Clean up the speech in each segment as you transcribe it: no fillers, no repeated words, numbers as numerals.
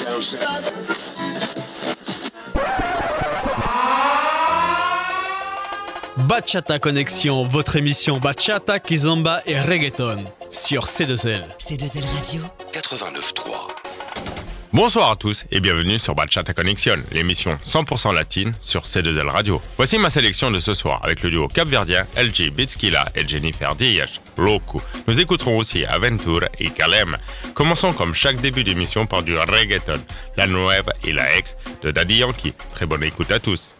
Bachata Connexion, votre émission Bachata, Kizomba et Reggaeton sur C2L. C2L Radio 89.3. Bonsoir à tous et bienvenue sur Bachata Connexion, l'émission 100% latine sur C2L Radio. Voici ma sélection de ce soir avec le duo capverdien LG Bitskila et Jennifer Diaz, Loco. Nous écouterons aussi Aventura et Kalem. Commençons comme chaque début d'émission par du reggaeton, la nueva et la ex de Daddy Yankee. Très bonne écoute à tous.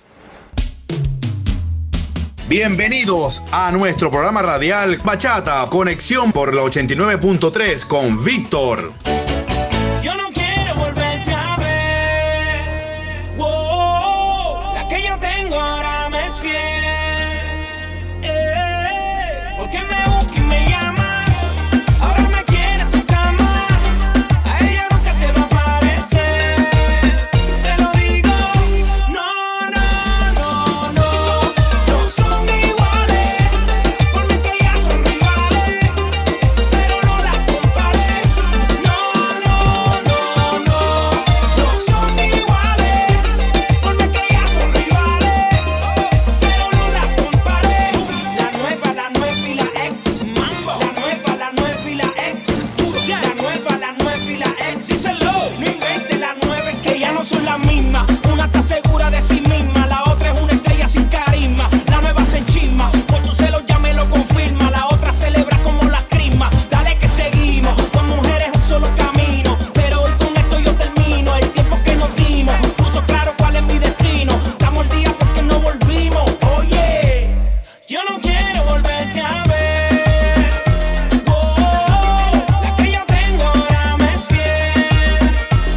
Bienvenidos a nuestro programa radial Bachata Conexión por la 89.3 con Víctor. Yo no quiero volverte a ver. Wow, la que yo tengo ahora me es fiel. Porque me busca y me llama. Ahora me quiere en tu cama. A ella nunca te va a parecer. Te lo digo. No, no, no, no. No son iguales. Por mí que ellas son rivales. Pero no las compares. No, no, no, no. No son iguales. Por mí que ellas son rivales. Pero no las compares. La nueva y la ex. Mambo. La nueva y la ex. La nueva y la ex. Díselo. No inventes la nueva, es que ya no son las mismas. Una está segura de sí misma, la otra es una estrella sin carisma. La nueva se enchisma, por sus celos ya me lo confirma. La otra celebra como la crisma. Dale que seguimos, dos mujeres un solo camino. Pero hoy con esto yo termino. El tiempo que nos dimos puso claro cuál es mi destino. Estamos al día porque no volvimos. Oye, yo no quiero volverte a ver. Oh, la que yo tengo ahora me es fiel.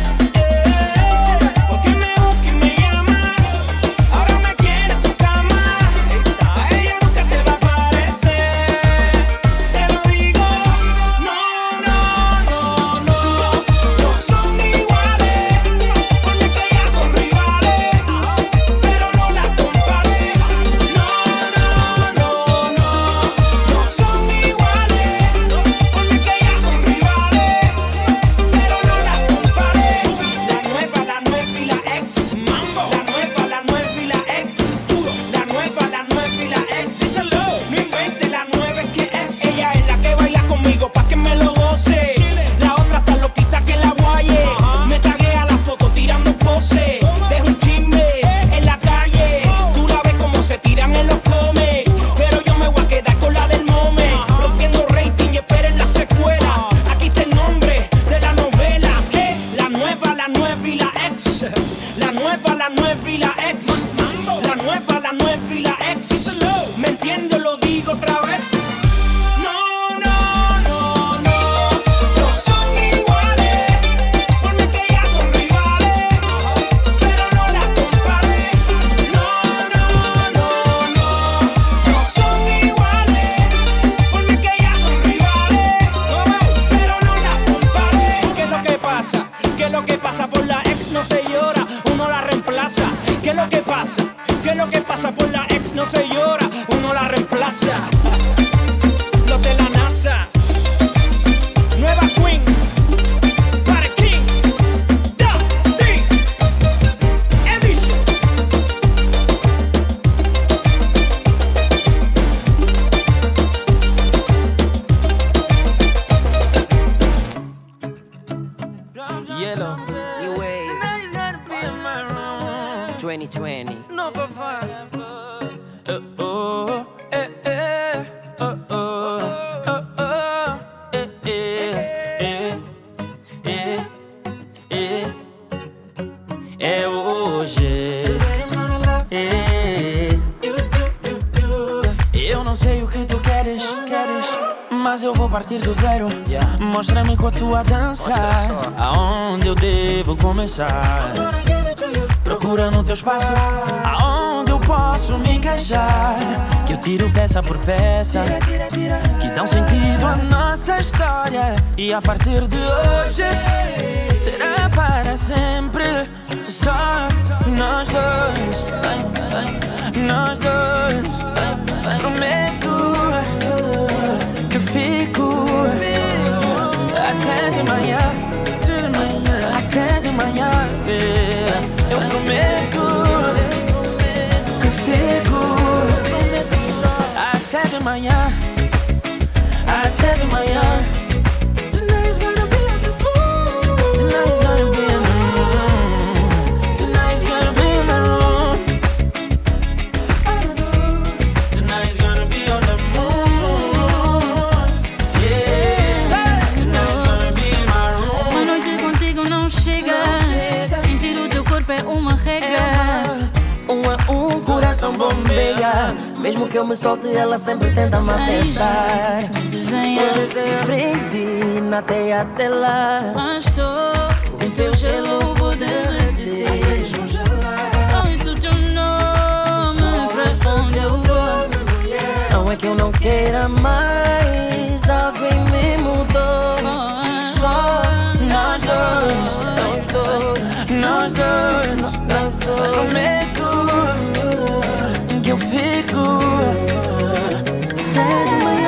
Porque me busca y me llama. Ahora me quiere en tu cama. A ella nunca te va a parecer. Te lo digo. No, no, no, no. No son iguales. Porque que ellas son rivales. Pero no las compares. No, no, no, no. No son iguales. Porque que ellas son rivales. Pero no las compares. La nueva y la ex. Mambo. La nueva y la ex. La nueva y la ex. Díselo. No inventes la nueva, es que es. Ella es la que baila conmigo pa' que me lo goce. La otra está loquita que la guaye. Me taguea la foto tirando pose. Deja un chisme en la calle. Tú la ves como se tiran en los comes. Pero yo me voy a quedar con la del mome. Rompiendo rating y esperen la secuela. Aquí está el nombre de la novela. ¿Qué? La nueva y la ex. La nueva y la ex. La nueva y la ex. Díselo. ¿Me entiendes? Lo digo otra vez. No, no, no, no. No son iguales. Por mí que ellas son rivales. Pero no las compares. No, no, no, no. No son iguales. Por mí que ellas son rivales. Pero no las compares. ¿Qué es lo que pasa? ¿Qué es lo que pasa? Por la ex no se llora, uno la reemplaza. ¿Qué es lo que pasa? ¿Qué es lo que pasa? Por la ex no se llora, uno la reemplaza. Los de la NASA. Nueva Queen. Para King. Daddy. Edition. Yellow, New Wave, Tonight's gonna be in my room. 2020. No for fun. oh, eh, eh, oh, oh, oh, oh, eh, eh, eh, eh, é hoje. Eu não sei o que tu queres, mas eu vou partir do zero. Mostra-me com a tua dança aonde eu devo começar. Procura no teu espaço aonde eu posso me encaixar. Que eu tiro peça por peça, que dão sentido à nossa história. E a partir de hoje será para sempre. Só nós dois, nós dois. Prometo que fico até de manhã, até de manhã. Eu prometo que fico até de manhã. Até de manhã. Tonight's gonna be on the moon. Tonight's gonna be on the moon. Tonight's gonna be on the moon. Tonight's gonna be on the moon. Yeah. Tonight's gonna be in my room. Uma noite contigo não chega. Sentir o teu corpo é uma regra. Um coração bombeia. Mesmo que eu me solte, ela sempre tenta me atentar. Eu aprendi na teia dela. Mas só o teu gelo vou derreter. Só isso o teu nome pra onde eu vou. Não é que eu não queira mais, alguém me mudou. Só nós dois, nós dois, nós dois, nós dois. Prometo que eu fico até de manhã,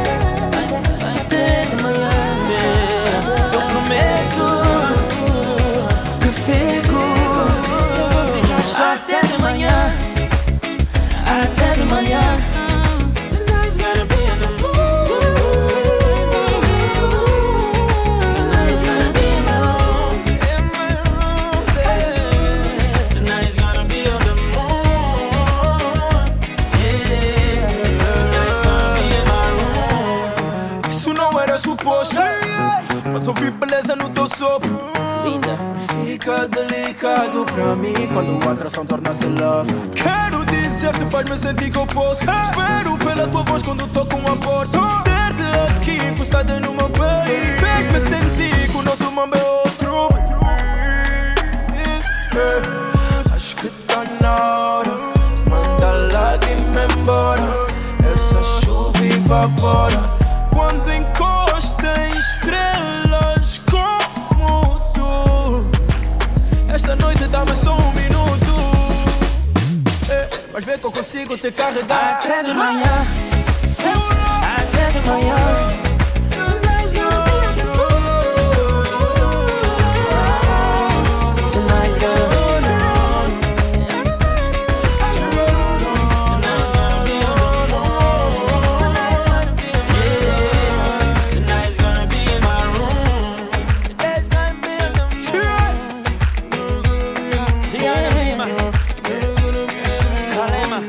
até de manhã. Eu prometo que fico até de manhã, até de manhã. Tonight's gonna be in the mood. Tonight's gonna be in my room. Tonight's gonna be on the moon. Yeah. Tonight's gonna be in my room. Isso não era suposto, mas ouvi beleza no teu sopro. Linda. Fica delicado pra mim quando a atração torna-se love. Quero dizer-te, faz-me sentir que eu posso. Espero pela tua voz quando toco a porta. Ter-te aqui encostada no meu peito fez-me sentir que o nosso mambo é outro. Acho que tá na hora. Manda a lágrima embora. Essa chuva evapora quando encosta em estrelas como tu. Esta noite dá-me só um minuto. Mas vê que eu consigo te carregar até de manhã, até de manhã. Tonight's gonna be on the moon. Tonight's gonna be on the moon. Tonight's gonna be on the moon. Yeah. Tonight's gonna be in my room. Tonight's gonna be on the moon. Tiana Lima, Kalema,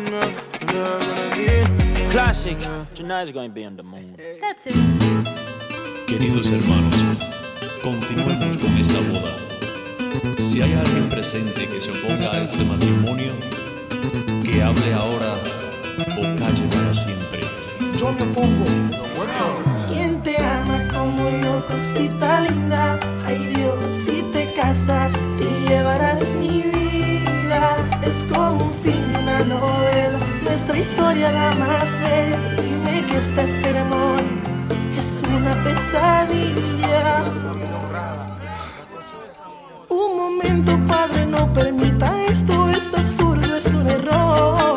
classic. Tonight's gonna be on the moon. That's it. Queridos hermanos, continuemos con esta boda. Si hay alguien presente que se oponga a este matrimonio, que hable ahora o calle para siempre. Yo me opongo. ¿Quién te ama como yo, cosita linda? Ay Dios, si te casas, te llevarás mi vida. Es como un fin de una novela, nuestra historia la más bella. Dime que esta ceremonia es una pesadilla. Un momento, padre, no permita esto, es absurdo, es un error.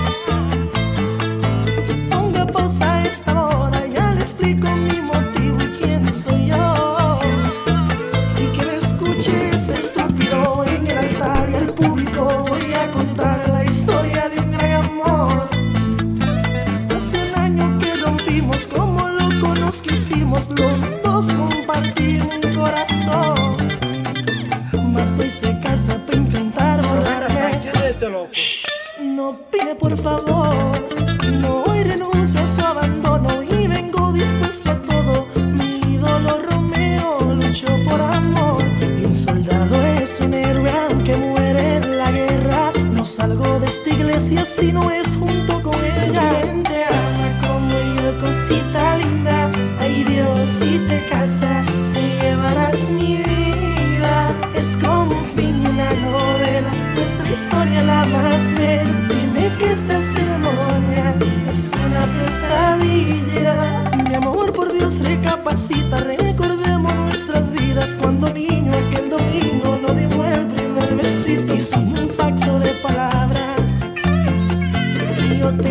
Ponga pausa a esta hora, ya le explico mi motivo y quién soy yo. Y que me escuches, estúpido, en el altar y al público voy a contar la historia de un gran amor. Hace un año que rompimos, como locos nos quisimos, los dos compartir un corazón. Mas hoy se casa para intentar volverme. No pide por favor, no hoy renuncio a su abandono y vengo dispuesto a todo. Mi ídolo Romeo luchó por amor y un soldado es un héroe aunque muere en la guerra. No salgo de esta iglesia si no es junto con ella. ¿Quién te ama como yo, cosita linda? Ay Dios, si te casas te llevarás mi vida. Es como un fin de una novela, nuestra historia la más bella. Dime que esta ceremonia es una pesadilla. Mi amor, por Dios, recapacita, recordemos nuestras vidas. Cuando niño aquel domingo no dimos el primer besito. Hicimos un pacto de palabra y yo te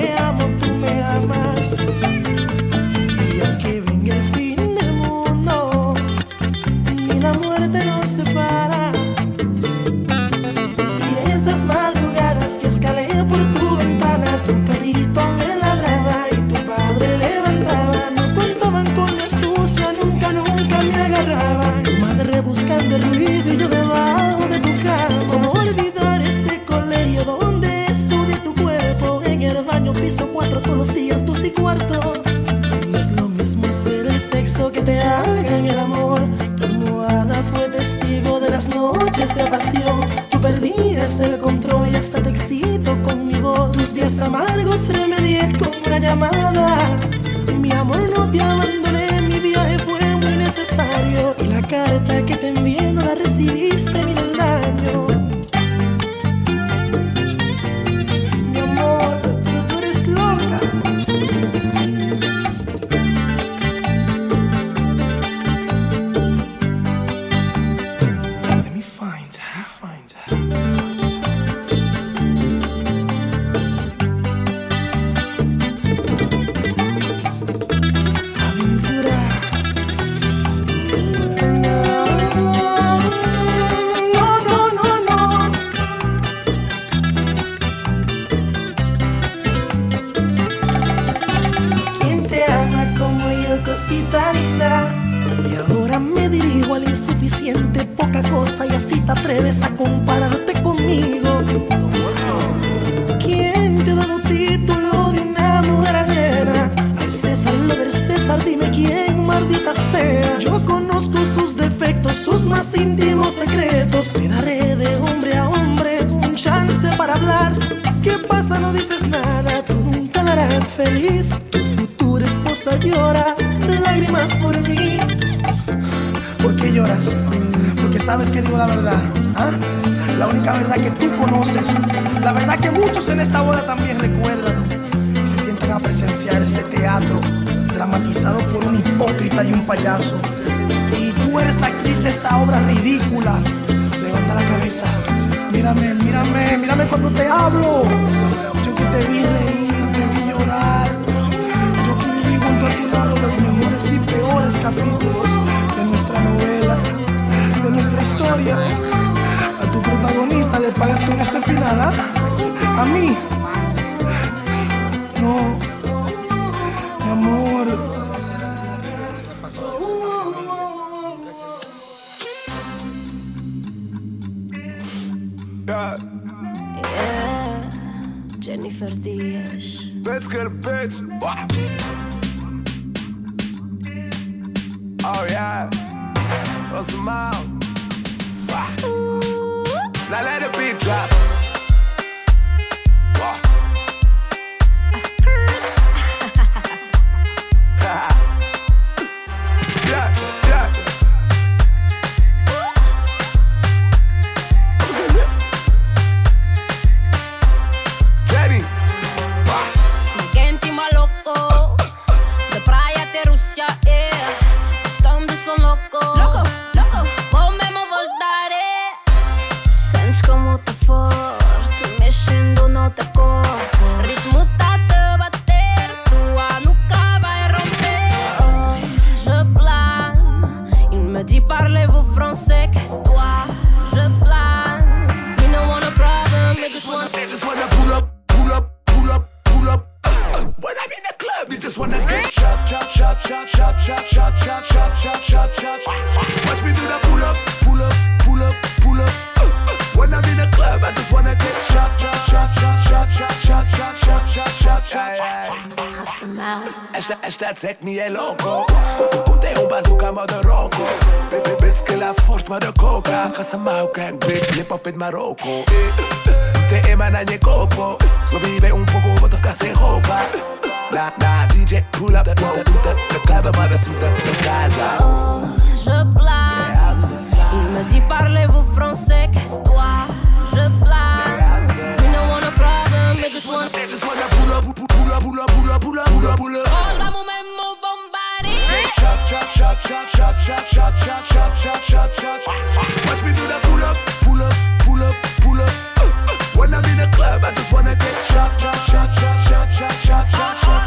noches de pasión. Tú perdías el control y hasta te excito con mi voz. Tus días amargos remedié con una llamada. Mi amor, no te abandoné, mi viaje fue muy necesario. Y la carta que te envié no la recibiste, mira el daño. Mi amor, pero tú eres loca. Let me find her. Cosita linda, y ahora me dirijo al insuficiente, poca cosa, y así te atreves a compararte conmigo. ¿Quién te ha dado título de una mujer ajena? Al César lo del César, dime quién, maldita sea. Yo conozco sus defectos, sus más íntimos secretos. Te daré de hombre a hombre un chance para hablar. ¿Qué pasa? No dices nada, tú nunca la harás feliz. Tu futura esposa llora lágrimas por mí. ¿Por qué lloras? Porque sabes que digo la verdad, ¿ah? La única verdad que tú conoces, la verdad que muchos en esta boda también recuerdan y se sientan a presenciar este teatro dramatizado por un hipócrita y un payaso. Si tú eres la actriz de esta obra ridícula, levanta la cabeza, mírame cuando te hablo. Yo que te vi reír, te vi llorar, yo que viví junto a tu lado los mejores y peores capítulos de nuestra novela, de nuestra historia. A tu protagonista le pagas con este final, ¿ah? A mí no, mi amor. Yeah. Jennifer Díaz. Let's get a bitch. Wow. Oh yeah. What's the mouth? Wow. Now let the beat drop. Wow. Yeah, yeah. Jenny. Ninguém te maluco. De praia até Rússia, buscando som louco. Vou mesmo vos dar. Sentes como tá forte, mexendo no teu corpo. Ritmo tá te bater, tua nunca vai romper. Je plane, il me dit parlez-vous français, qu'est-ce toi? Je plane, me no want a problem, me just want. They just wanna pull up, pull up, pull up, pull up. When I'm in the club, they just wanna get shot, shot, shot, shot, shot, shot, shot, shot, shot, shot, shot, shot. Watch me do the pull up, pull up, pull up, pull up. When I'm in the club, I just wanna get shot, shot, shot, shot, shot, shot, shot, shot, shot, shot, shot. Esta take me el loco. Komt een bazooka met de rocco. Bitch que la force met de coca. Ga ze mouw gang bitch, lip up in Marokko. Te emana je coco. So vive un poco, wat of casi ropa. Na DJ pull up, de club maar de zoete de casa. Je plane, il me dit parlez-vous français, qu'est-ce toi? Je plane, me no want a problem, me just want. They just wanna pull up, pull up, pull up, pull up, pull up, pull up, pull up. Vamos mesmo bombardear. Shot, shot, shot, shot, shot, shot, shot, shot, shot, shot, shot, shot. Watch me do that pull up, pull up, pull up, pull up. When I'm in the club, I just wanna get shot, shot, shot, shot, shot, shot, shot, shot, shot.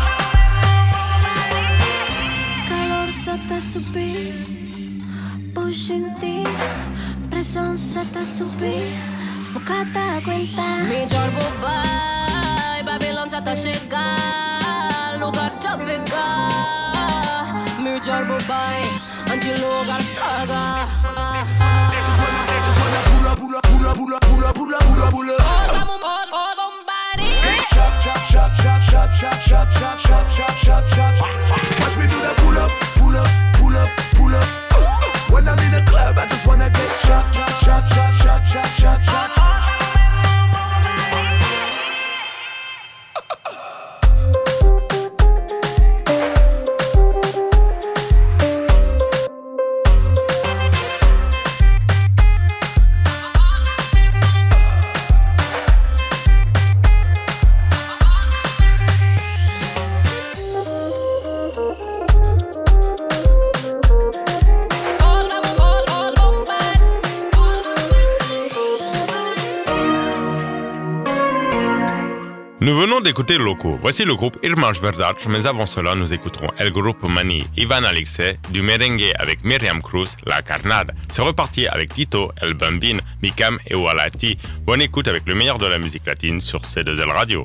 Calor se te subir, push in ti, presión se te subir, spocata cuenta. Melhor bobai, Babylon já tá chegar, lugar já pegar. Melhor bobai, onde lugar traga. They just wanna pull up, pull up, pull up, pull up, pull up, pull up, pull up, pull up. All bombardear. Shot, shot, shot, shot, shot, shot, shot, shot, shot, shot, shot, shot. Watch me do that pull up, pull up, pull up, pull up. When I'm in the club, I just wanna get shot, shot, shot, shot. Nous venons d'écouter Loco. Voici le groupe Irmãos Verdade, mais avant cela, nous écouterons El Grupo Mani, Ivan Alexei, du merengue avec Miriam Cruz, La Carnada. C'est reparti avec Tito, El Bambin, Mikam et Walati. Bonne écoute avec le meilleur de la musique latine sur C2L Radio.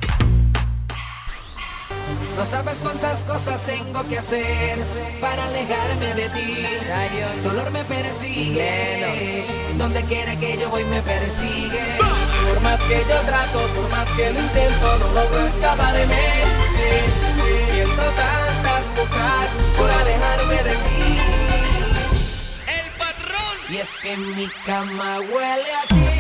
No sabes cuántas cosas tengo que hacer para alejarme de ti. Dolor me persigue, donde quiera que yo voy me persigue. Por más que yo trato, por más que lo intento, no logro escapar de mí. Siento tantas cosas por alejarme de ti. El patrón. Y es que mi cama huele a ti.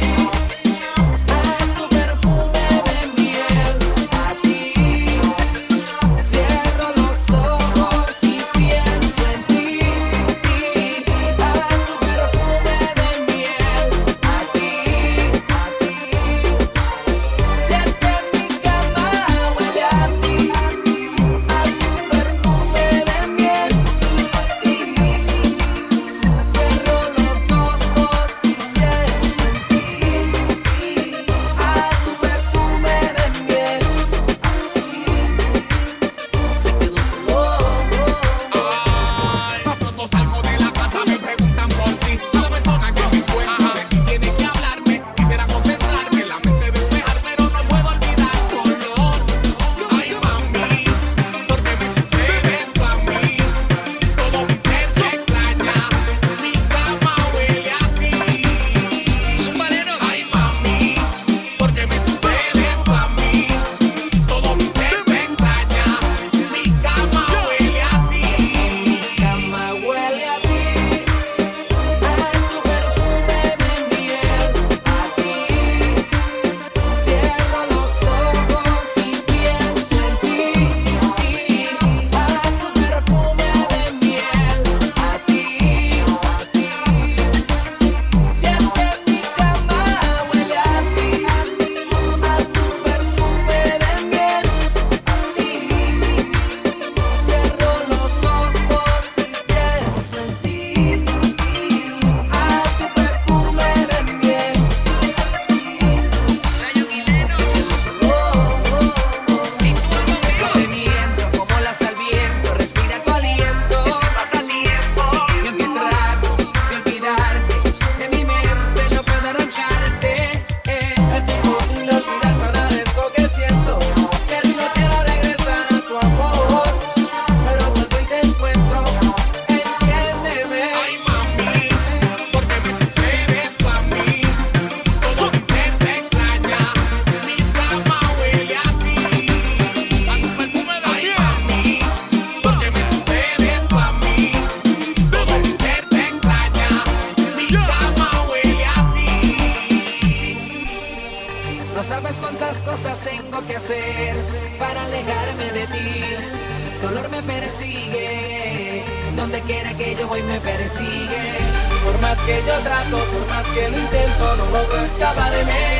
cosas tengo que hacer para alejarme de ti. Dolor me persigue, donde quiera que yo voy me persigue. Por más que yo trato, por más que lo intento, no logro escapar de mí.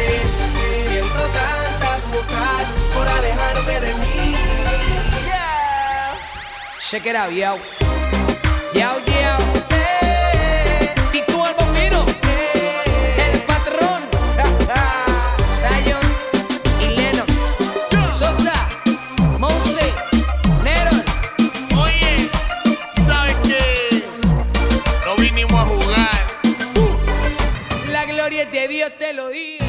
Siento tantas cosas por alejarme de mí. Check it out, yo. Yo, yo. Tito el Bambino. El Patrón. Zion y Lennox. Sosa. Monse. Neron. Oye, ¿sabes qué? No vinimos a jugar. La gloria de Dios te lo digo.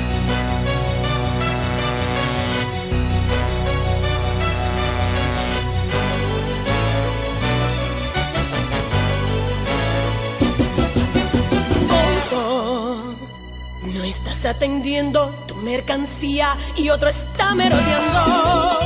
No estás atendiendo tu mercancía y otro está merodeando.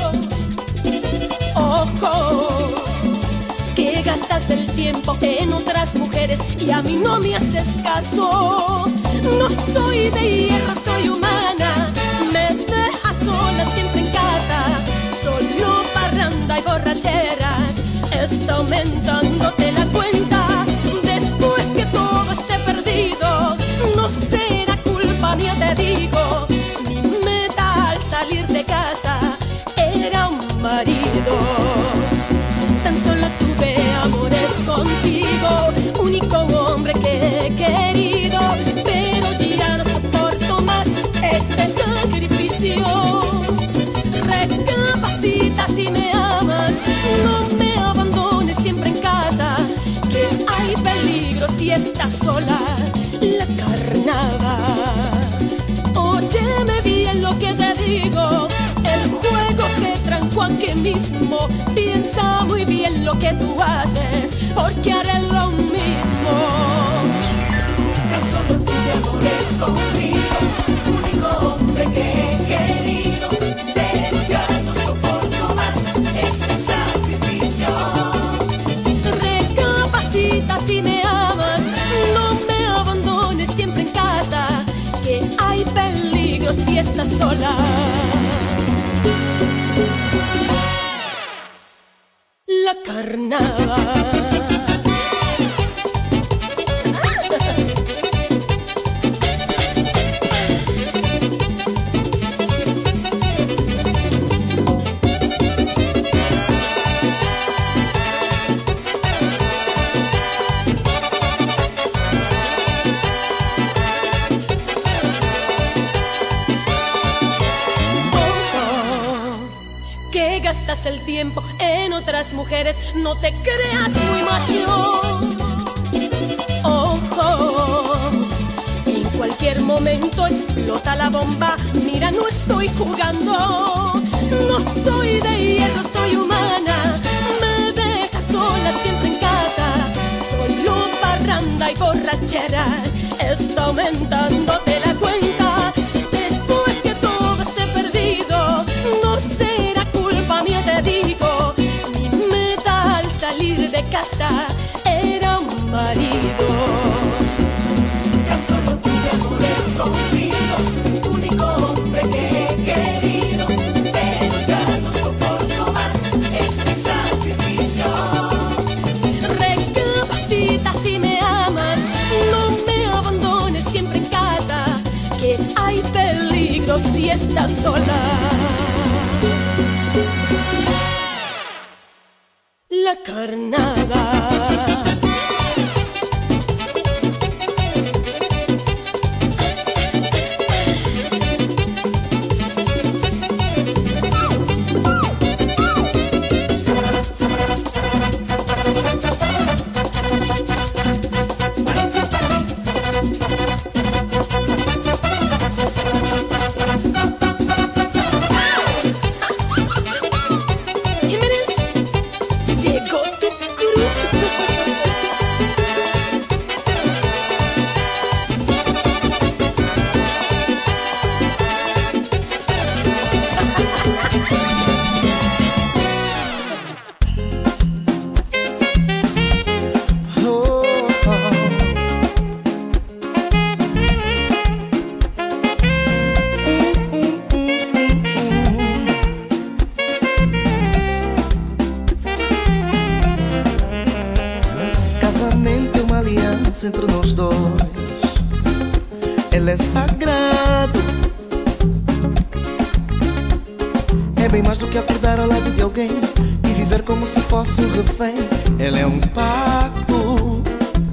Ojo, que gastas el tiempo en otras mujeres y a mí no me haces caso. No soy de hierro, soy humana. Me dejas sola siempre en casa. Solo parranda y borracheras. Está aumentándote la cuenta. Después que todo esté perdido, no será culpa mía, te digo. Mi meta al salir de casa era un marido. Tan solo tuve amores contigo, único hombre que he querido. Pero ya no soporto más este sacrificio. carnaval. Óyeme bien lo que te digo, el juego que tranco aquí mismo. Piensa muy bien lo que tú haces, porque haré lo mismo. Tan solo tú te amores conmigo, único hombre que he querido. Pero ya no soporto más este sacrificio. Recapacita si me amas, no me abandones siempre en casa, que hay peligro si estás sola. La carnaval. Gastas el tiempo en otras mujeres, no te creas muy macho. En cualquier momento explota la bomba. Mira, no estoy jugando, no soy de hierro, soy humana. Me dejas sola siempre en casa, solo parranda y borracheras. Está aumentándote la cuenta. Después que todo esté perdido, no será culpa mía, te digo. Mi meta al salir de casa era un marido. Tan solo tú te amores conmigo, único hombre que he querido. Pero ya no soporto más este sacrificio. Recapacita si me amas, no me abandones siempre en casa, que hay peligro si estás sola. La carnaval. Llegó tu cruz. Casamento é uma aliança entre nós dois. Ele é sagrado. É bem mais do que acordar ao lado de alguém e viver como se fosse um refém. Ele é um pacto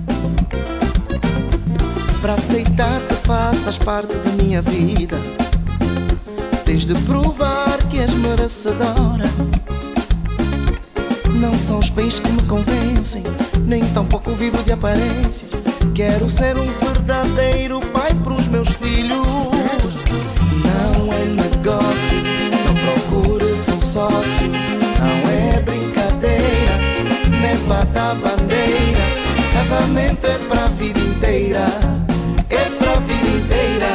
para aceitar que faças parte de minha vida. Tens de provar que és merecedora. Não são os bens que me convencem, nem tampouco vivo de aparências. Quero ser um verdadeiro pai pros meus filhos. Não é negócio, não procures um sócio. Não é brincadeira, nem bata a bandeira. Casamento é pra vida inteira, é pra vida inteira.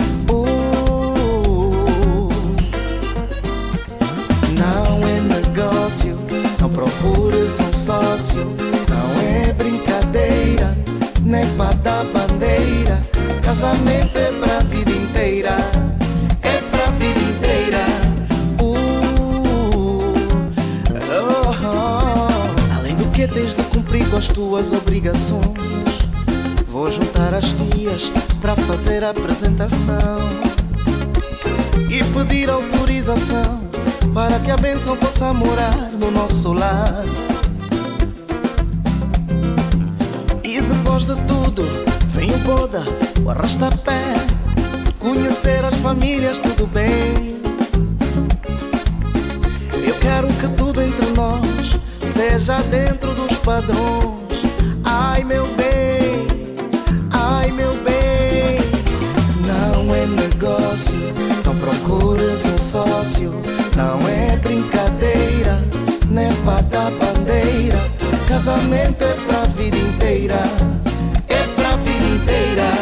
Não é negócio, não procures um sócio. Não é brincadeira, nem bata a bandeira. Casamento é pra vida inteira, é pra vida inteira. Além do que tens de cumprir com as tuas obrigações, vou juntar as tias pra fazer a apresentação e pedir autorização para que a bênção possa morar no nosso lar. E depois de tudo vem o boda, o arrasta-pé, conhecer as famílias, tudo bem. Eu quero que tudo entre nós seja dentro dos padrões. Ai meu bem, ai meu bem. negócio, não procures um sócio. Não é brincadeira, nem pra dar bandeira. Casamento é pra vida inteira, é pra vida inteira.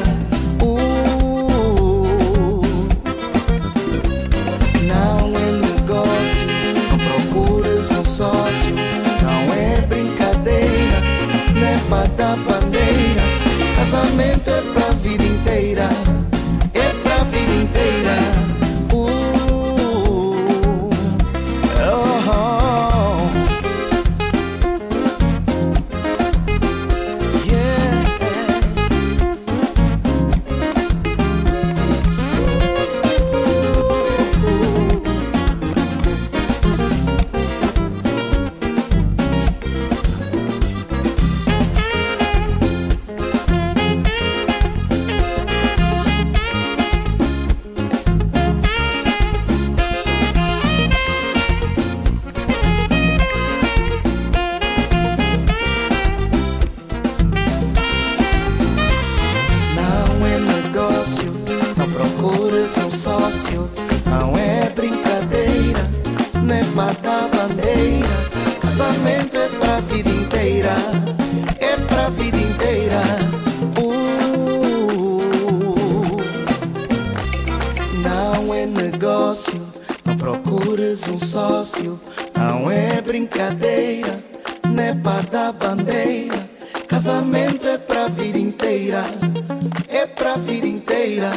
Não é negócio, não procures um sócio. Não é brincadeira, nem pra dar bandeira. Casamento é pra vida inteira, é pra vida inteira. Não é brincadeira, nem pra dar bandeira. Casamento é pra vida inteira, é pra vida inteira. Não é negócio, não procures um sócio. Não é brincadeira, nem pra dar bandeira. Casamento é pra vida inteira, é pra vida inteira.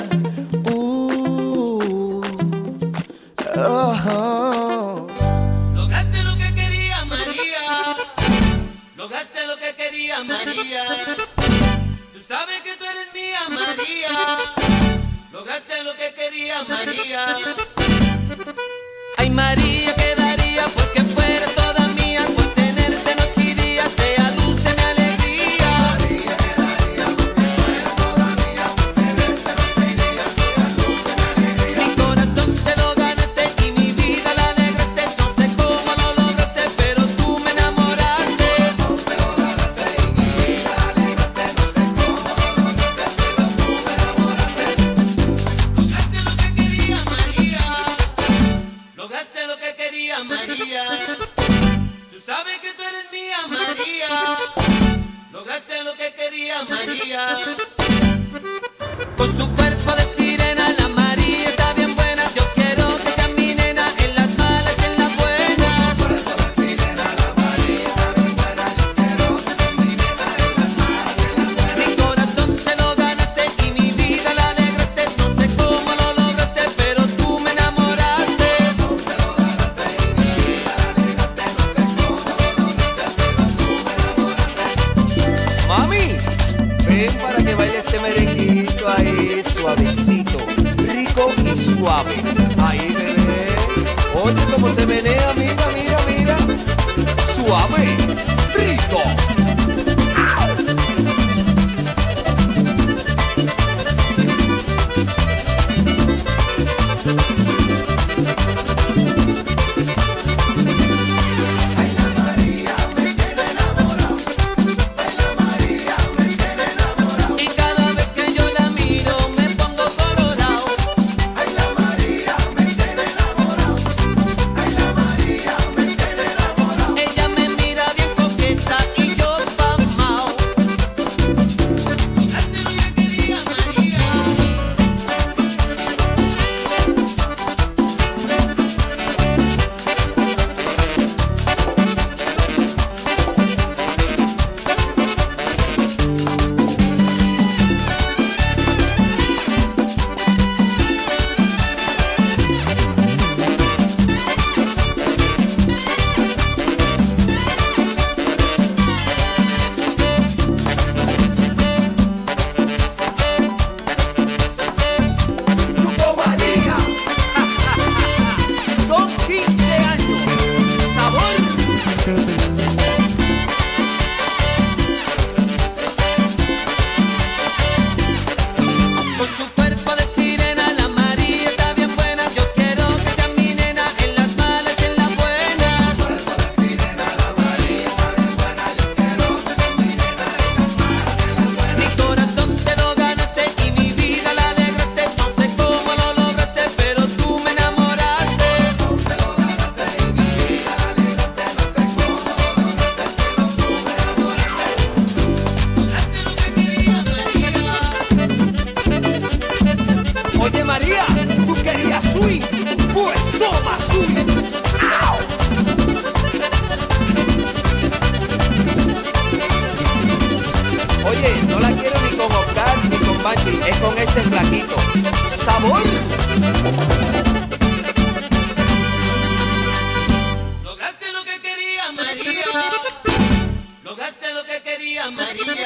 Lograste lo que quería María, lograste lo que quería María. Tú sabes que tú eres mía María, lograste lo que quería María. Ay María, quedaría porque fueras toda mía, por tenerte noche y día, sea dulce mi alegría. María, quedaría porque fueras toda mía, por tenerte noche y día, sea dulce mi alegría. Mi corazón te lo ganaste y mi vida la alegraste, no sé cómo lo lograste, pero tú me enamoraste. No te lo ganaste y mi vida la alegraste, no sé cómo lo lograste, pero tú me enamoraste. Lograste lo que quería María, lograste lo que quería María. Tú sabes que tú eres mía María, lograste lo que quería María. Con su cuerpo de sirena la María está bien buena. Yo quiero que sea mi nena en las malas y en las buenas. Con su cuerpo de sirena la María está bien buena. Yo quiero que sea mi nena en las malas y en las buenas. Mi corazón te lo ganaste y mi vida la alegraste, no sé cómo lo lograste, pero tú me enamoraste. No te lo ganaste y mi vida la alegraste, no sé cómo lo lograste, pero tú me enamoraste. Mami, ven para que baile este merenguito ahí, suavecito, rico y suave. Ahí, bebé. Oye cómo se menea, mira, mira, mira. Suave, rico. Y cada vez que yo la miro me pongo colorado. Ay, la María me tiene enamorado. Ay, la María. sabor. Lograste lo que quería María. Lograste lo que quería María.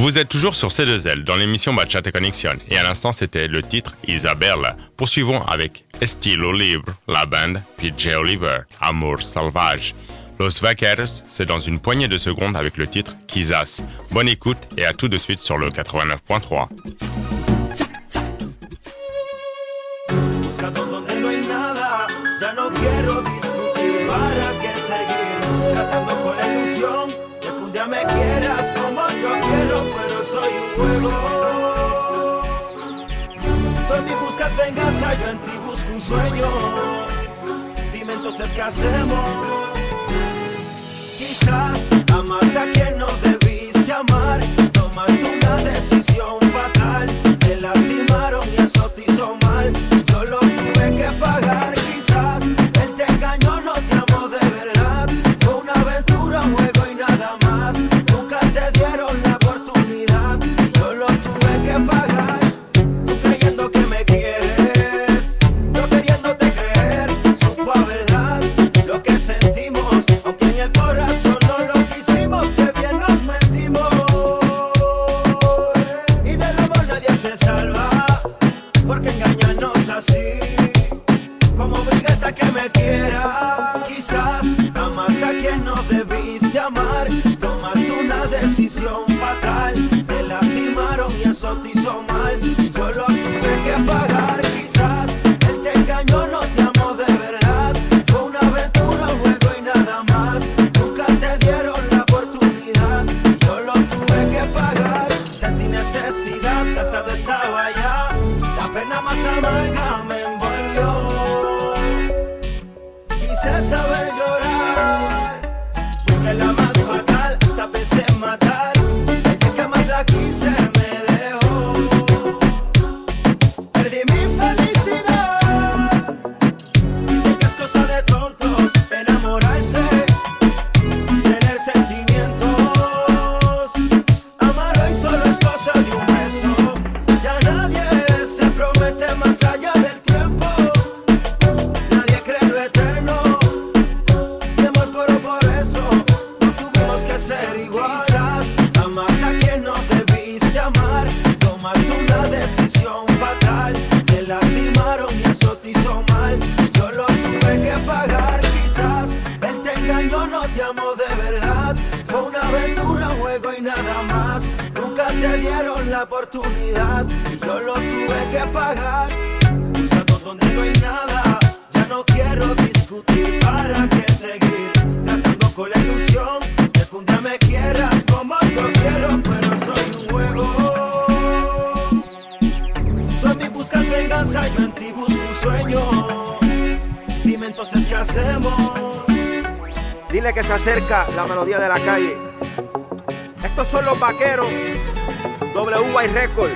Vous êtes toujours sur C2L dans l'émission Bachata Connexion et à l'instant c'était le titre Isabella. Poursuivons avec Estilo Libre, la bande, puis J. Oliver, Amour Salvage. Los Vaqueros, c'est dans une poignée de secondes avec le titre Quizás. Bonne écoute et à tout de suite sur le 89.3. Buscando donde no hay nada, ya no quiero discutir, para qué seguir tratando con la ilusión de que un día me quieras como yo quiero, pero soy un juego. Tú en mí buscas venganza, yo en ti busco un sueño. Dime entonces qué hacemos. Quizás amaste a quien no debiste amar, tomaste una decisión fatal, te lastimaron y eso te hizo mal. Yo lo tuve que pagar, quizás él te engañó, no te amó de verdad. Fue una aventura, un juego y nada más. Nunca te dieron la oportunidad, yo lo tuve que pagar. Tú creyendo que me quieres, yo queriéndote creer, supo a verdad lo que sentimos, aunque en el corazón no lo quisimos, que bien nos mentimos. Y del amor nadie se salva, porque engañarnos así, como obligarte que me quiera. Quizás amaste a quien no debiste amar, tomaste una decisión fatal, te lastimaron y eso te hizo mal. Yo lo tuve que pagar, quizás él te engañó, no te amó de verdad. Fue una aventura, un juego y nada más. Nunca te dieron la oportunidad, yo lo tuve que pagar. Sentí necesidad, cansado estaba ya, la pena más amarga me envolvió. Quise saber llorar, busqué la más fatal, hasta pensé en matar. El día que más la quise me dejó. Perdí mi felicidad. Dicen que es cosa de tontos enamorarse, tener sentimientos. Amar hoy solo es cosa de un beso. Ya nadie se promete más allá del tiempo. Nadie cree lo eterno. Mi amor, pero por eso no tuvimos que ser igual. Quizás amaste a quien no debiste amar, tomaste una decisión fatal, te lastimaron y eso te hizo mal. Yo lo tuve que pagar. Quizás él te engañó, no te amó de verdad. Fue una aventura, un juego y nada más. Nunca te dieron la oportunidad y yo lo tuve que pagar. Buscando donde no hay nada, ya no quiero discutir, para qué seguir tratando con la ilusión de que un día me quieras como yo quiero, pero soy un juego. Tú en mí buscas venganza, yo en ti busco un sueño. Dime entonces qué hacemos. Dile que se acerca la melodía de la calle. Estos son los vaqueros, WY Record.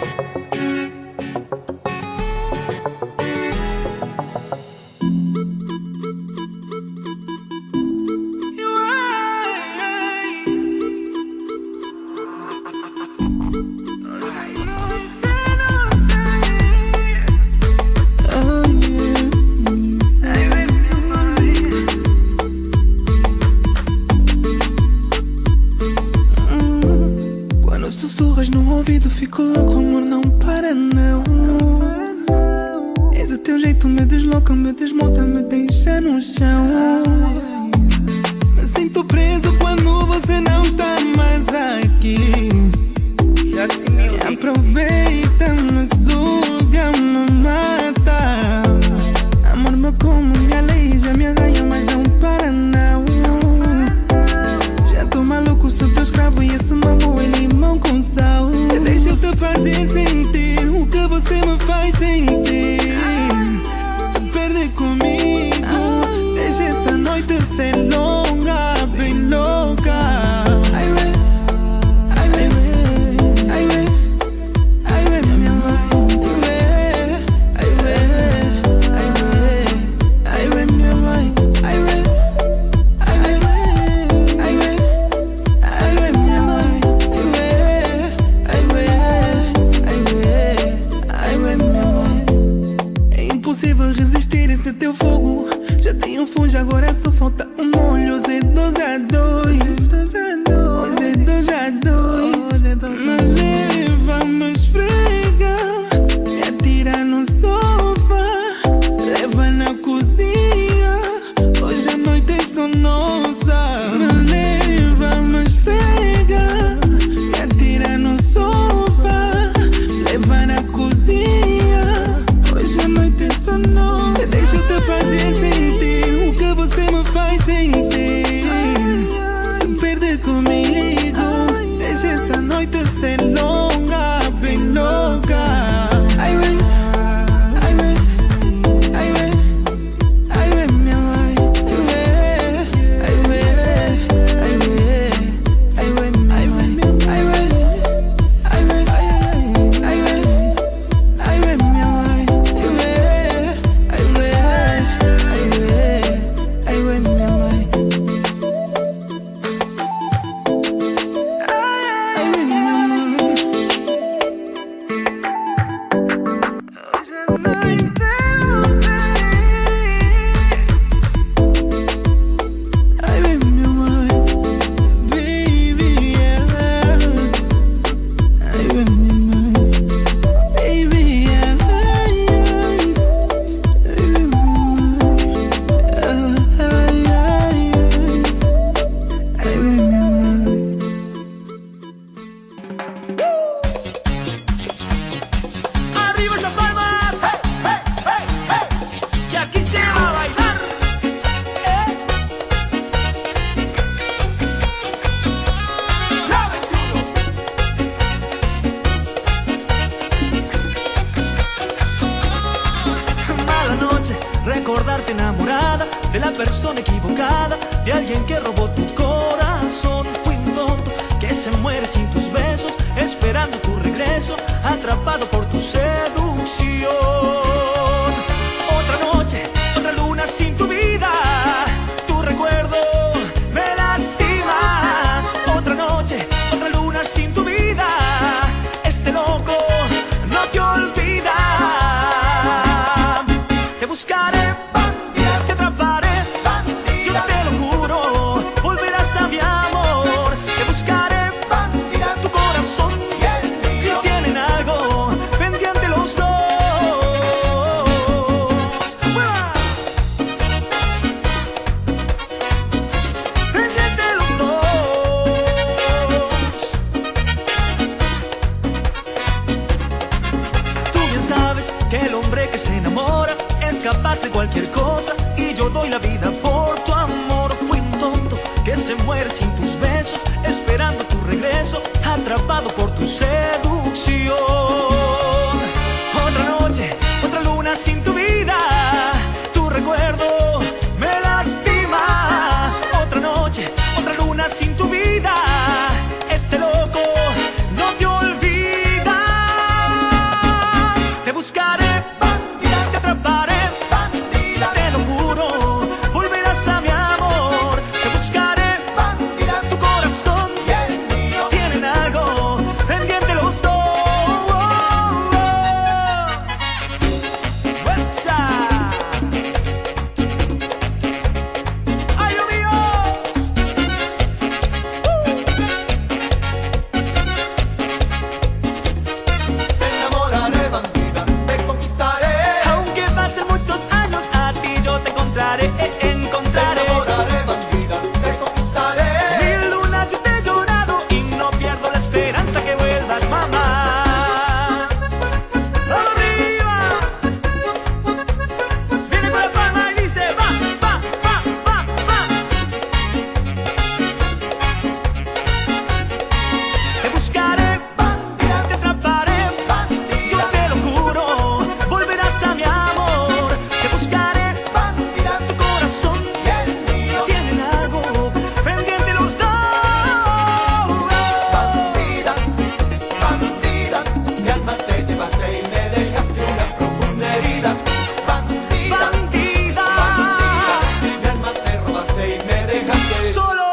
Quando sussurras no ouvido fico louco, amor, não para não. Esse teu jeito me desloca, me desmonta, me deixa no chão. Me sinto preso quando você não está mais aqui. Me aproveita, me suga, me mata. Amor, me come, me aleija, me arranha, mas não para não. Já tô maluco, sou teu escravo e esse mambo é limão com sal. Deixa eu te fazer sentir o que você me faz sentir. Se perde comigo, deixa essa noite ser longa, bem louca. Ai, vem, ai, vem, ai, vem, ai, vem, minha mãe. Ai, vem, ai, vem, ai, vem, minha mãe. Ai, vem, ai, vem, ai, vem, ai, vem, minha mãe. Ai, vem, ai, vem, ai, vem, minha mãe. É impossível resistir esse teu fogo. Já tenho fundo, agora só falta um molho. Hoje é 2 a 2. Hoje é 2 a 2. Me esas palmas. Y aquí se va a bailar. Mala noche, recordarte enamorada de la persona equivocada, de alguien que robó tu corazón. Fui un tonto que se muere sin tus besos, esperando tu regreso, atrapado por tu seducción. Otra noche, otra luna sin tu vida, tu recuerdo me lastima. Otra noche, otra luna sin tu vida, este loco no te olvida. Te buscaré, te atraparé, yo te lo juro, volverás a mi amor. Te buscaré, tu corazón y tienen algo pendiente los dos. ¡Mueva! Pendiente los dos. Tú bien sabes que el hombre que se enamora es capaz de cualquier cosa, y yo doy la vida por tu amor. Fui un tonto que se muere sin tus besos, esperando tu regreso, atrapado por tu seducción. Otra noche, otra luna sin tu vida, tu recuerdo me lastima. Otra noche, otra luna sin tu vida, este loco no te olvida. Te buscaré, te atraparé, te lo juro, volverás a mi amor. Te buscaré, tu corazón y el mío tienen algo pendiente los dos. ¡Esa! ¡Ay, Dios mío! Te enamoraré, bandida, te conquistaré. Aunque pasen muchos años, a ti yo te encontraré, encontraré. Te enamoraré, bandida, te conquistaré. Mil lunas yo te he llorado y no pierdo la esperanza que vuelvas, mamá. ¡Arriba! Viene con la palma y dice va, va, va, va, va. Te buscaré, te atraparé, yo te lo juro, volverás a mi amor. Te buscaré, tu corazón y el mío tienen algo pendiente los dos. Bandida, bandida, mi alma te llevaste y me dejaste una profunda herida. Bandida, Bandida, mi alma te robaste y me dejaste solo.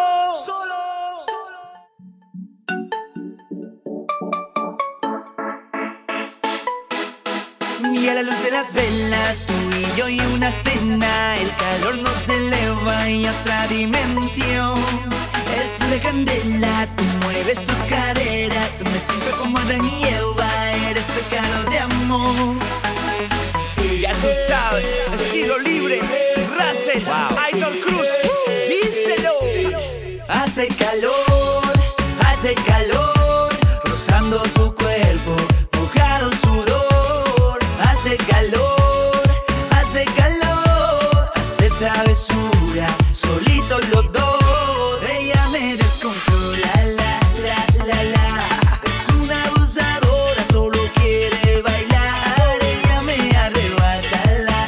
Y a la luz de las velas, tú y yo y una cena, el calor nos eleva y a otra dimensión. Es pura candela, tú mueves tus caderas, me siento como Adán y Eva, eres pecado de amor. Y ya tú sabes, estilo libre, Russell, Aitor Cruz, díselo. Hace calor, rozando tu cuerpo, mojado en sudor. Hace calor, hace travesura, solitos los dos. Ella me descontrola, la. Es una abusadora, solo quiere bailar. Ella me arrebata,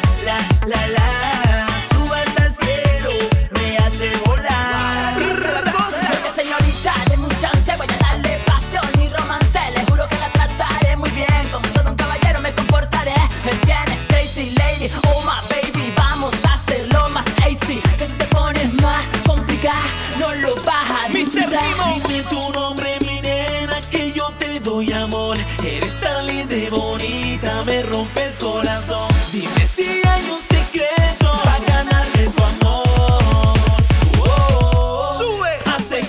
la. Sube hasta el cielo, me hace volar. Señorita, denme un chance, voy a darle pasión y romance. Le juro que la trataré muy bien, como todo un caballero me comportaré. Me tienes crazy lady, oh my baby, vamos a hacerlo más easy. Que si te pones más complicada, no lo vas a disfrutar. Dime tu nombre, mi nena, que yo te doy amor. Eres tan linda y bonita, me rompe el corazón. Dime si hay un secreto para ganarme tu amor. Sube. Hace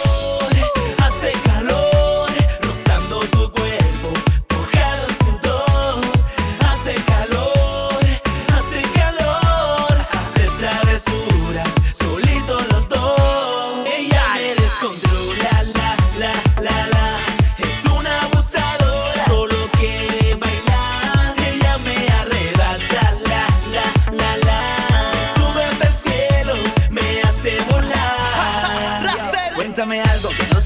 calor, rozando tu cuerpo, mojado en sudor. Hace calor,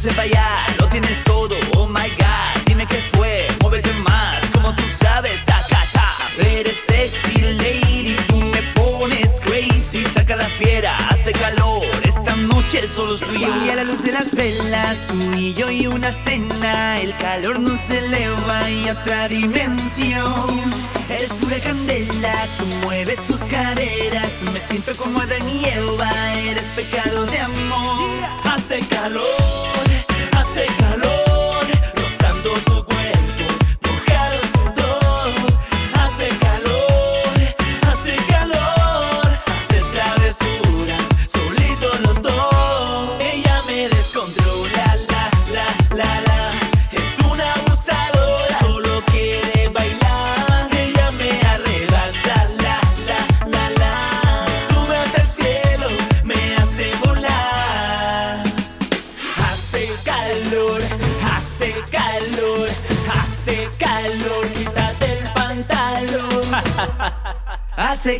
sé bailar, lo tienes todo, oh my god. Dime qué fue, muévete más, como tú sabes, tacata. Eres sexy lady, tú me pones crazy. Saca la fiera, hace calor, esta noche solo es tú y yo. Y a la luz de las velas, tú y yo y una cena. El calor nos eleva y a otra dimensión. Eres pura candela, tú mueves tus caderas. Me siento como Adán y Eva, eres pecado de amor. Hace calor, rozando tu cuerpo, mojado en sudor. Hace calor, hace travesuras, solitos los dos. Ella me descontrola, la, es una abusadora, solo quiere bailar. Ella me arrebata, la, sube hasta el cielo, me hace volar. Hace calor, quítate el pantalón. Hace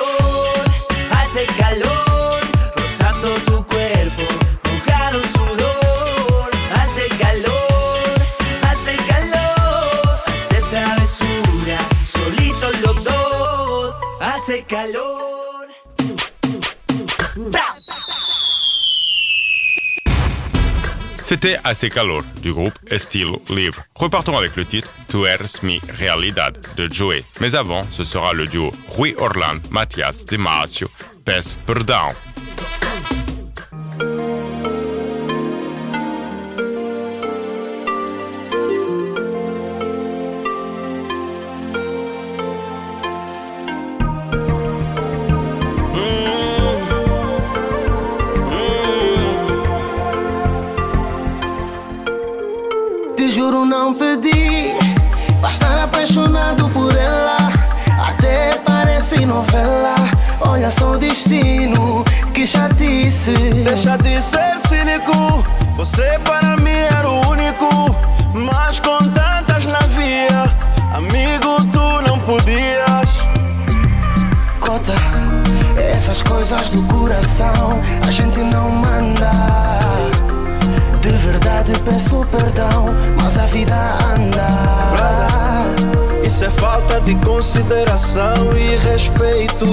calor, rozando tu cuerpo, mojado en sudor. Hace calor, hace travesura, solitos los dos. Hace calor. C'était Assez Calor du groupe Estilo Libre. Repartons avec le titre Tu eres mi realidad de Joey. Mais avant, ce sera le duo Rui Orlando, Matias de Márcio, Peço Perdão. Juro não pedi pra estar apaixonado por ela. Até parece novela. Olha só o destino, que chatice. Deixa de ser cínico, você para mim era o único. Mas com tantas na via, amigo, tu não podias. Cota, essas coisas do coração a gente não manda. De verdade peço perdão, mas a vida anda. Brother, isso é falta de consideração e respeito.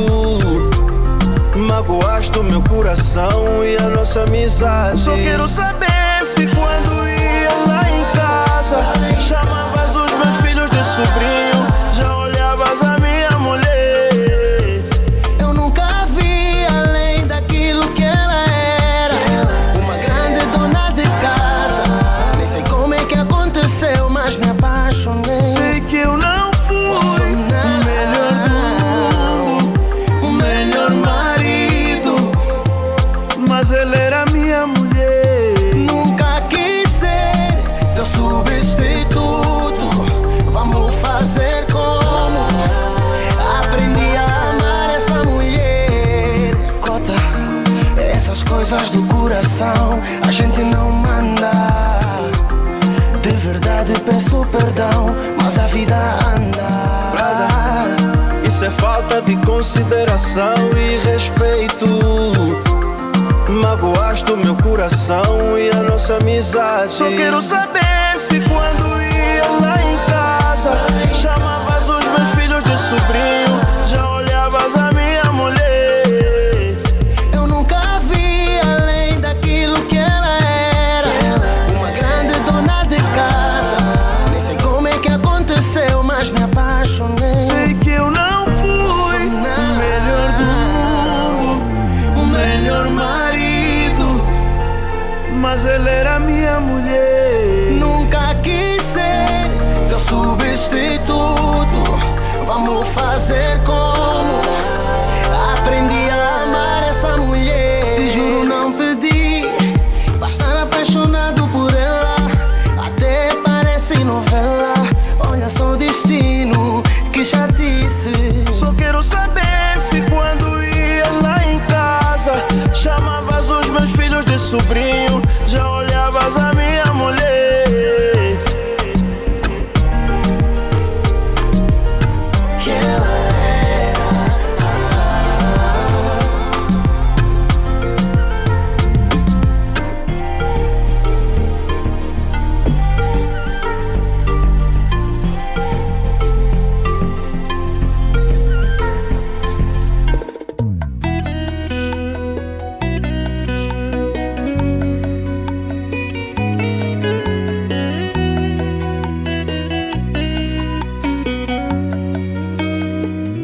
Magoaste o meu coração e a nossa amizade. Só quero saber se quando ia lá em casa chamavas os meus filhos de sobrinho, já olhavas a minha mulher. Eu nunca vi além daquilo que ela era. Uma grande dona de casa. Nem sei como é que aconteceu, mas me apaixonei. Sei que eu não fui o melhor do mundo, o melhor marido, mas ela era minha mulher. Nunca quis ser teu substituto. Vamos fazer como? Aprendi a amar essa mulher. Cota, essas coisas do coração a gente não manda. De verdade peço perdão, mas a vida anda. Brother, isso é falta de consideração e respeito. Magoaste o meu coração e a nossa amizade. Só quero saber se quando ia lá em casa chamavas os meus filhos de sobrinho, já olhavas a minha mulher. Eu nunca vi além daquilo que ela era. Uma grande dona de casa. Nem sei como é que aconteceu, mas me apaixonei. Sei que eu não fui o melhor do mundo, o melhor marido, mas ela era minha mulher. Nunca quis ser teu substituto. Vamos fazer como? Aprendi a amar essa mulher. Te juro não pedi pra estar apaixonado por ela. Até parece novela. Olha só o destino, que chatice. Só quero saber se quando ia lá em casa chamavas os meus filhos de sobrinho, já olhavas a minha mulher. Que ela era.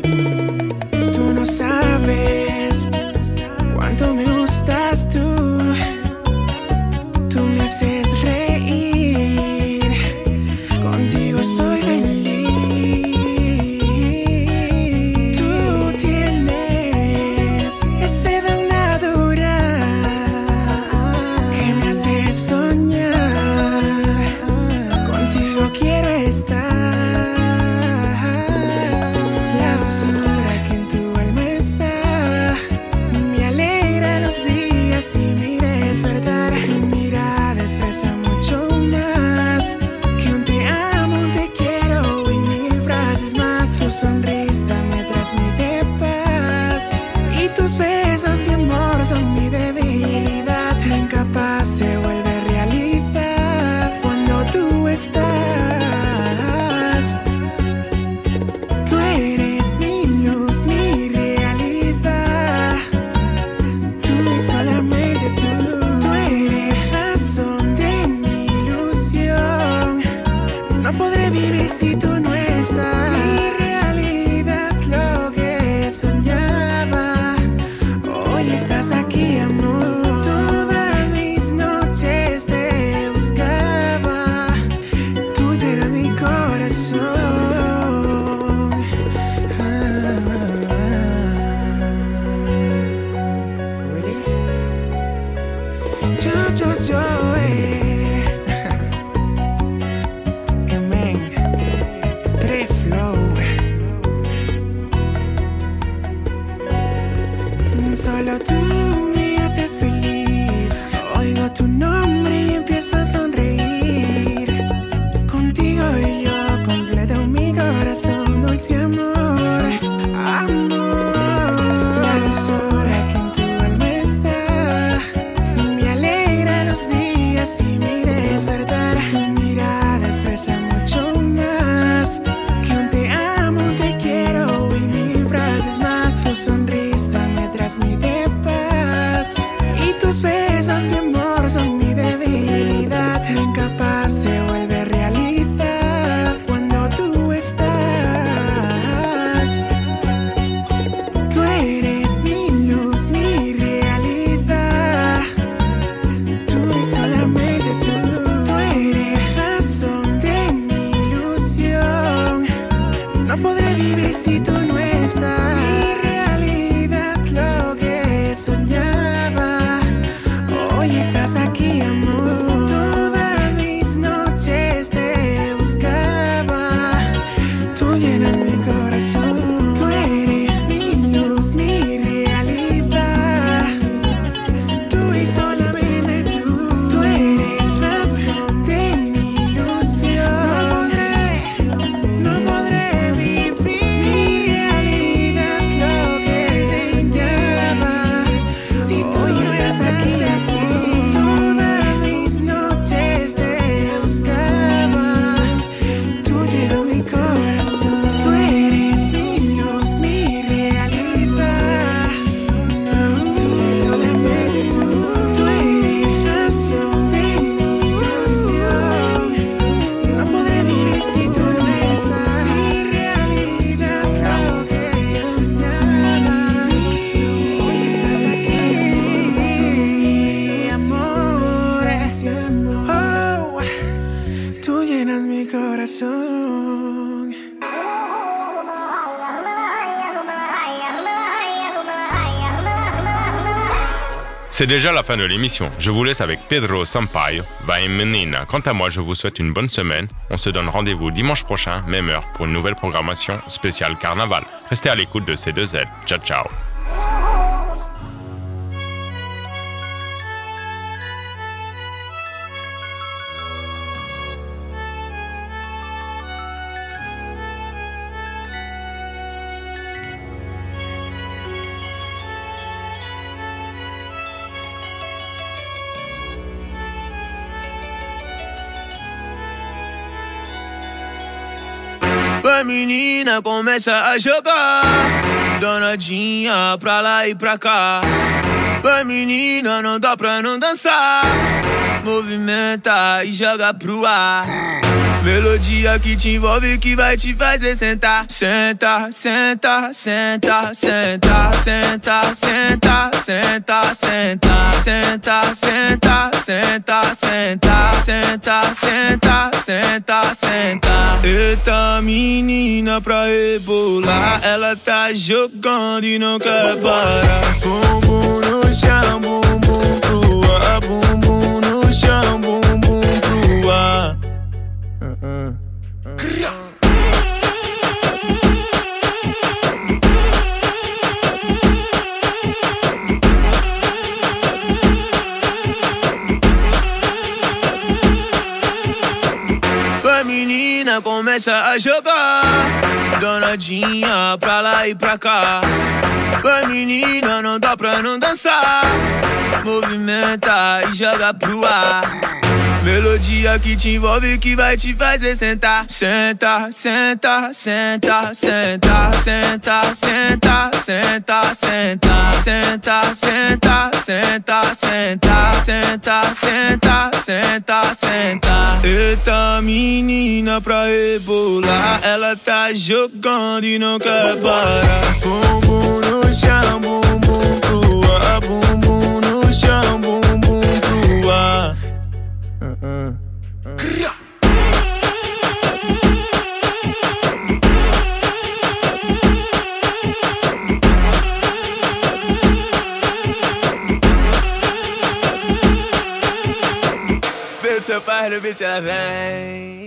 Tú no sabes cuánto me gustas tú. Tú me haces reír. Contigo soy feliz. Tú tienes ese don natural que me hace soñar. Contigo quiero estar. La dulzura que en tu alma está me alegra los días y mi despertar. Mi mirada expresa mucho más que un te amo, un te quiero y mil frases más. Tu sonrisa me transmite paz y tus besos, mi amor, son mi debilidad. Lo incapaz se vuelve realidad cuando tú estás. Tú eres mi luz, mi realidad. Tú y solamente tú. Tú eres razón de mi ilusión. No podré vivir si tú no estás. Mi realidad, lo que soñaba. Hoy estás aquí, amor. Todas mis noches te buscaba. Tú llenas mi corazón. Yo, que men, tres flow. Solo tú me haces feliz. Oigo tu nombre y empiezo a sonreír. Contigo y yo completo mi corazón, dulce amor, amor. La dulzura que en tu alma está me alegra los días y mi despertar. Tu mirada expresa mucho más que un te amo, un te quiero y mil frases más. Tu sonrisa me transmite paz y tus besos, mi amor, son mi debilidad. Lo incapaz se vuelve realidad cuando tú estás. Tú eres mi luz, mi realidad. Tú y solamente tú. Tú eres razón de mi ilusión. No podré vivir si tú no estás. Mi realidad, lo que soñaba. Hoy estás aquí, amor. Todas mis noches te buscaba. Tú llenas mi corazón. Tú eres mi luz, mi realidad. Tú y solamente tú. Tú eres razón de mi ilusión. No podré vivir. Mi realidad, lo que soñaba. Si tú estás aquí, todas mis noches te buscaba. Tú llenas mi corazón. Tú eres mi luz, mi realidad. Tú y solamente tú. Tú eres razón de mi ilusión. No podré vivir si tú no estás. Mi realidad, lo que soñaba. Hoy estás aquí, amor. Oh, tú llenas mi corazón. C'est déjà la fin de l'émission. Je vous laisse avec Pedro Sampaio, Vai Menina. Quant à moi, je vous souhaite une bonne semaine. On se donne rendez-vous dimanche prochain, même heure, pour une nouvelle programmation spéciale Carnaval. Restez à l'écoute de C2Z. Ciao, ciao. A menina começa a jogar, danadinha pra lá e pra cá. A menina não dá pra não dançar, movimenta e joga pro ar. Melodia que te envolve, que vai te fazer sentar. Senta, senta, senta, senta, senta, senta, senta, senta, senta, senta, senta, senta, senta, senta, senta, senta. Eita menina pra rebolar, ela tá jogando e não quer parar. Bumbum no chão, bumbum pro ar, bumbum no chão, bumbum pro ar. A menina começa a jogar, danadinha pra lá e pra cá. A menina não dá pra não dançar, movimenta e joga pro ar. Melodia que te envolve, que vai te fazer sentar. Senta, senta, senta, senta, senta, senta, senta, senta, senta, senta, senta, senta, senta, senta, senta, senta. Eita menina pra rebolar, ela tá jogando e não quer parar. Bumbum no chão, bumbum pro ar, bumbum no chão, bumbum pro ar. Beat seu pai, no beat ela vem.